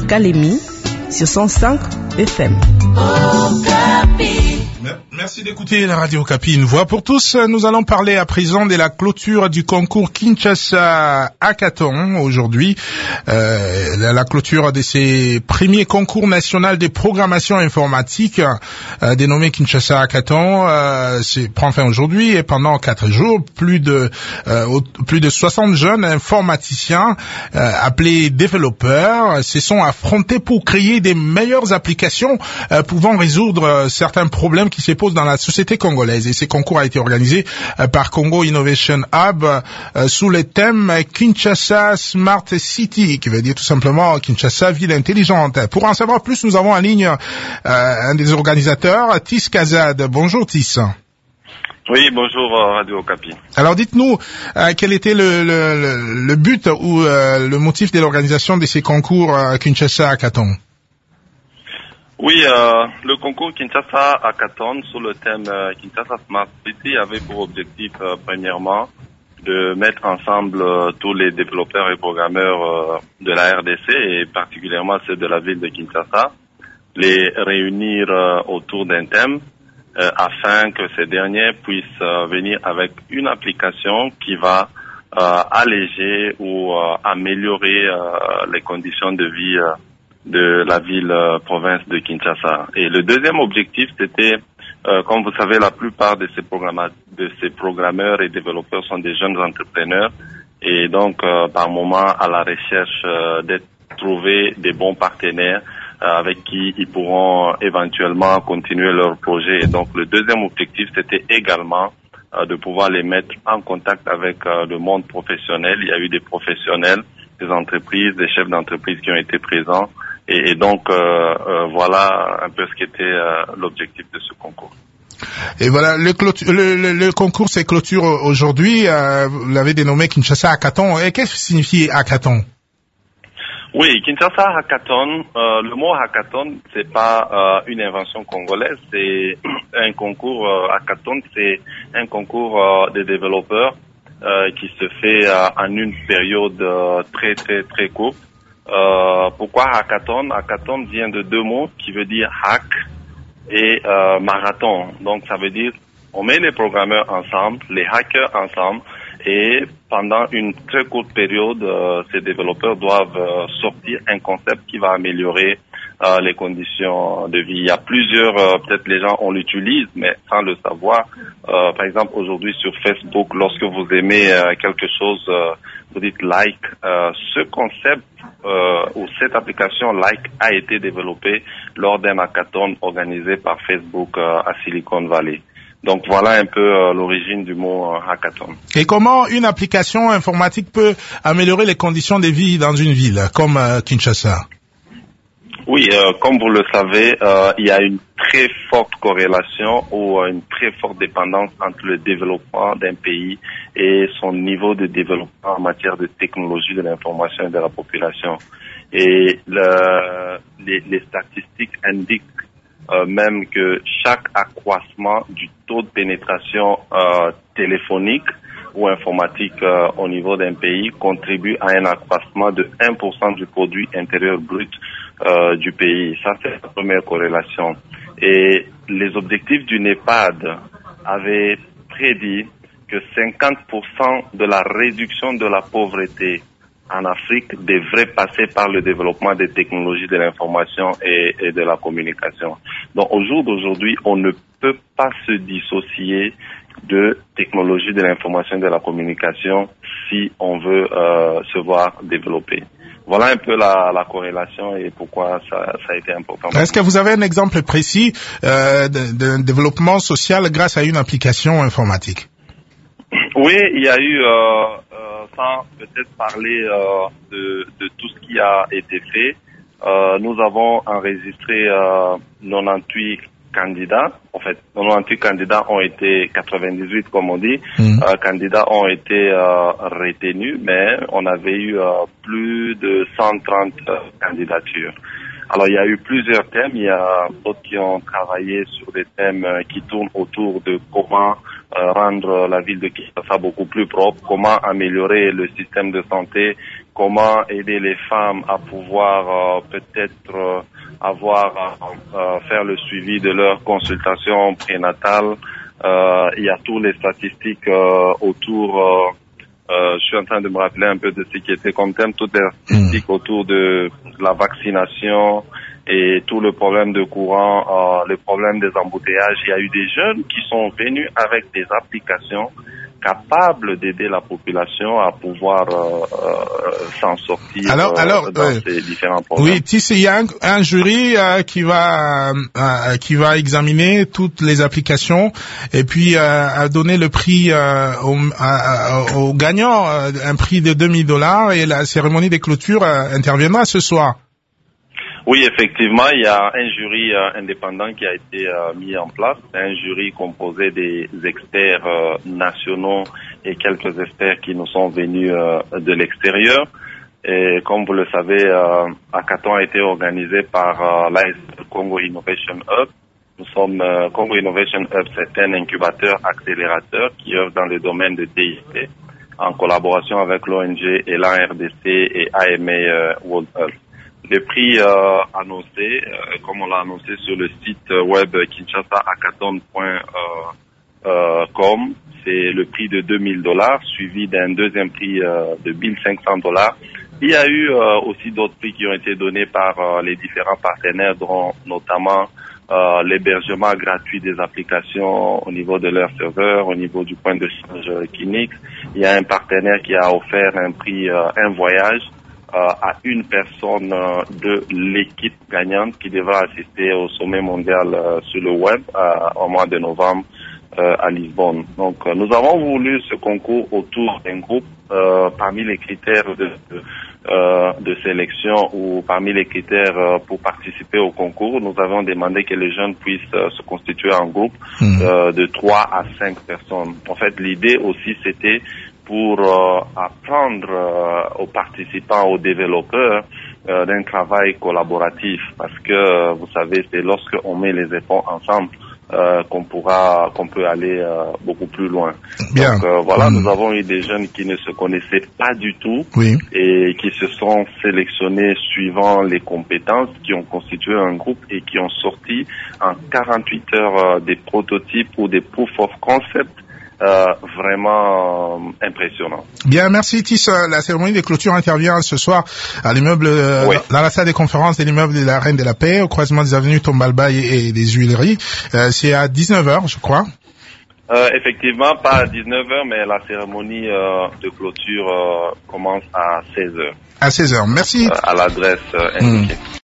Kalemi sur 105 FM. Merci d'écouter la radio Okapi, une voix pour tous. Nous allons parler à présent de la clôture du concours Kinshasa Hackathon aujourd'hui. La clôture de ces premiers concours national de programmation informatique dénommé Kinshasa Hackathon prend fin aujourd'hui et pendant 4 jours, plus de 60 jeunes informaticiens appelés développeurs se sont affrontés pour créer des meilleures applications pouvant résoudre certains problèmes qui se posent dans la société congolaise. Et ce concours a été organisé par Congo Innovation Hub sous le thème Kinshasa Smart City, qui veut dire tout simplement Kinshasa ville intelligente. Pour en savoir plus, nous avons en ligne un des organisateurs, Tis Kazad. Bonjour Tis. Oui, bonjour Radio Okapi. Alors dites-nous quel était le but ou le motif de l'organisation de ces concours Kinshasa Hackathon. Oui, le concours Kinshasa Hackathon sous le thème Kinshasa Smart City avait pour objectif premièrement de mettre ensemble tous les développeurs et programmeurs de la RDC et particulièrement ceux de la ville de Kinshasa, les réunir autour d'un thème afin que ces derniers puissent venir avec une application qui va alléger ou améliorer les conditions de vie de la ville-province de Kinshasa. Et le deuxième objectif, c'était, comme vous savez, la plupart de ces programmeurs et développeurs sont des jeunes entrepreneurs et donc par moment à la recherche de trouver des bons partenaires avec qui ils pourront éventuellement continuer leur projet. Et donc le deuxième objectif, c'était également de pouvoir les mettre en contact avec le monde professionnel. Il y a eu des professionnels, des entreprises, des chefs d'entreprise qui ont été présents. Et donc, voilà un peu ce qui était l'objectif de ce concours. Et voilà, le concours s'est clôture aujourd'hui. Vous l'avez dénommé Kinshasa Hackathon. Et qu'est-ce que signifie Hackathon? Oui, Kinshasa Hackathon, le mot Hackathon, c'est pas une invention congolaise, c'est un concours Hackathon, c'est un concours de développeurs qui se fait en une période très très très courte. Pourquoi hackathon? Hackathon vient de deux mots qui veut dire hack et marathon. Donc ça veut dire on met les programmeurs ensemble, les hackers ensemble et pendant une très courte période, ces développeurs doivent sortir un concept qui va améliorer les conditions de vie. Il y a plusieurs, peut-être les gens on l'utilise, mais sans le savoir. Par exemple, aujourd'hui sur Facebook, lorsque vous aimez quelque chose, vous dites like. Ce concept ou cette application like a été développée lors d'un hackathon organisé par Facebook à Silicon Valley. Donc voilà un peu l'origine du mot hackathon. Et comment une application informatique peut améliorer les conditions de vie dans une ville comme Kinshasa? Oui, comme vous le savez, il y a une très forte corrélation ou une très forte dépendance entre le développement d'un pays et son niveau de développement en matière de technologie de l'information et de la population. Et les statistiques indiquent même que chaque accroissement du taux de pénétration téléphonique ou informatique au niveau d'un pays contribue à un accroissement de 1% du produit intérieur brut du pays. Ça, c'est la première corrélation. Et les objectifs du NEPAD avaient prédit que 50% de la réduction de la pauvreté en Afrique devrait passer par le développement des technologies de l'information et de la communication. Donc au jour d'aujourd'hui, on ne peut pas se dissocier de technologies de l'information et de la communication si on veut se voir développer. Voilà un peu la corrélation et pourquoi ça a été important. Est-ce que vous avez un exemple précis d'un développement social grâce à une application informatique? Oui, il y a eu, sans peut-être parler de tout ce qui a été fait, nous avons enregistré 98 candidats. En fait, 98 candidats ont été, 98 comme on dit, candidats ont été retenus, mais on avait eu plus de 130 candidatures. Alors, il y a eu plusieurs thèmes. Il y a d'autres qui ont travaillé sur des thèmes qui tournent autour de comment rendre la ville de Kinshasa beaucoup plus propre, comment améliorer le système de santé, comment aider les femmes à pouvoir peut-être faire le suivi de leur consultation prénatale. Il y a toutes les statistiques autour. Je suis en train de me rappeler un peu de ce qui était comme thème, toutes les statistiques autour de la vaccination et tout le problème de courant, le problème des embouteillages. Il y a eu des jeunes qui sont venus avec des applications capables d'aider la population à pouvoir s'en sortir dans ces différents problèmes. Oui, tu sais, il y a un jury qui va examiner toutes les applications et puis donner le prix aux gagnants, un prix de $2000, et la cérémonie des clôtures interviendra ce soir. Oui, effectivement, il y a un jury indépendant qui a été mis en place. C'est un jury composé des experts nationaux et quelques experts qui nous sont venus de l'extérieur. Et comme vous le savez, Hackathon a été organisé par l'AS Congo Innovation Hub. Nous sommes Congo Innovation Hub, c'est un incubateur accélérateur qui œuvre dans le domaine de DIT en collaboration avec l'ONG et l'ARDC et AMA World Health. Le prix annoncé, comme on l'a annoncé sur le site web kinshasahackathon.com, c'est le prix de $2000, suivi d'un deuxième prix de $1500. Il y a eu aussi d'autres prix qui ont été donnés par les différents partenaires, dont notamment l'hébergement gratuit des applications au niveau de leur serveur, au niveau du point de charge Kinix. Il y a un partenaire qui a offert un prix, un voyage à une personne de l'équipe gagnante qui devra assister au sommet mondial sur le web au mois de novembre à Lisbonne. Donc nous avons voulu ce concours autour d'un groupe parmi les critères de sélection ou parmi les critères pour participer au concours. Nous avons demandé que les jeunes puissent se constituer en groupe de 3 à 5 personnes. En fait, l'idée aussi c'était pour apprendre aux participants, aux développeurs d'un travail collaboratif, parce que vous savez, c'est lorsque on met les efforts ensemble qu'on peut aller beaucoup plus loin. Bien. Donc voilà, nous avons eu des jeunes qui ne se connaissaient pas du tout et qui se sont sélectionnés suivant les compétences, qui ont constitué un groupe et qui ont sorti en 48 heures des prototypes ou des proof of concept vraiment impressionnant. Bien, merci Tis. La cérémonie de clôture intervient ce soir à l'immeuble, dans la salle des conférences de l'immeuble de la Reine de la Paix, au croisement des avenues Tombalba et des Huileries. C'est à 19h, je crois. Effectivement, pas à 19h, mais la cérémonie de clôture commence à 16h. À 16h. Merci. À l'adresse indiquée.